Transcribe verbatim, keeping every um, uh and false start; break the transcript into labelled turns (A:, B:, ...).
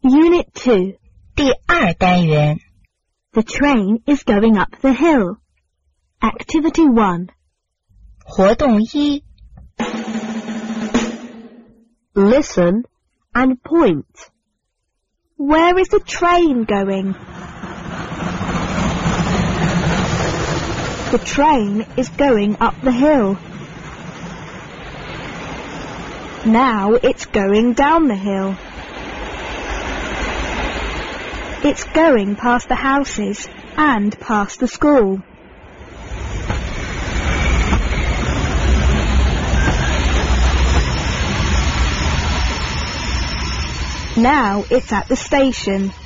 A: Unit two.
B: 第二单元
A: The train is going up the hill. Activity one.
B: 活动一
A: Listen and point. Where is the train going? The train is going up the hill. Now it's going down the hill. It's going past the houses and past the school. Now it's at the station.